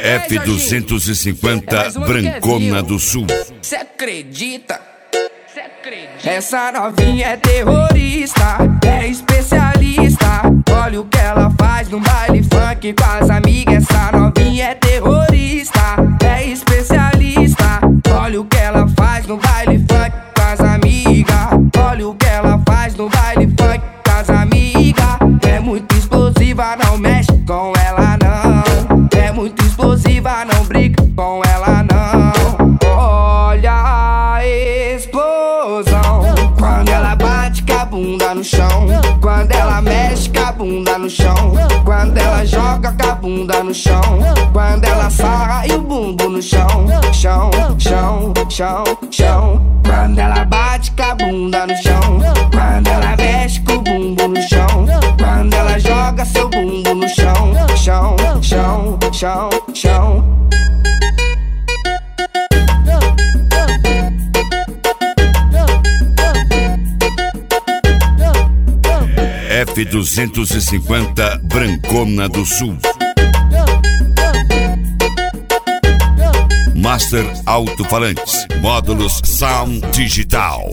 F250 Brancona do Sul. Cê acredita? Essa novinha é terrorista, é especialista. Olha o que ela faz no baile funk com as amigas. Essa novinha é terrorista, é especialista. Olha o que ela faz no baile funk com as amigas. Olha o que ela faz no baile funk com as amigas. É muito explosiva, não mexe com ela não. É muito explosiva, não briga com ela não. Olha a explosão quando ela bate com a bunda no chão, quando ela mexe com a bunda no chão, quando ela joga com a bunda no chão, quando ela sarra e o bumbum no chão, chão, chão, chão, chão. Quando ela bate com a bunda no chão, quando ela mexe com o bumbum no chão, quando ela joga seu bumbum no chão, chão, chão, chão, chão. F250 Brancona do Sul. Master Alto-Falantes, módulos Sound Digital.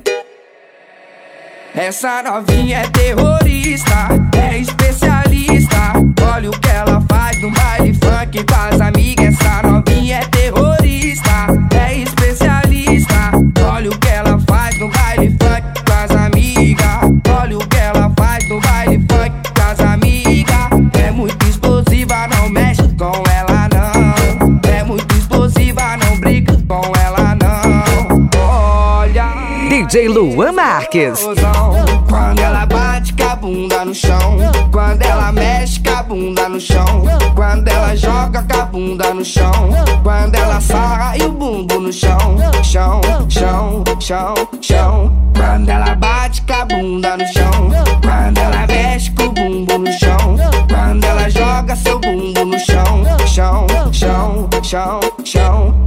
Essa novinha é terrorista, é especialista. Olha o que ela faz no baile funk com as amigas. Essa novinha é terrorista, é especialista. Olha o que ela faz no baile funk com as amigas. Olha o que ela faz no baile funk com as amigas. É muito explosiva, não mexe com ela não. É muito explosiva, não briga com ela não. Olha DJ Luan Marques. Quando ela bate com a bunda no chão, quando ela mexe com a bunda no chão, quando ela joga com a bunda no chão, quando ela sarra e o bumbum no chão, chão, chão, chão, chão. Quando ela bate com a bunda no chão, quando ela mexe com o bumbum no chão, quando ela joga seu bumbum no chão, chão, chão, chão, chão.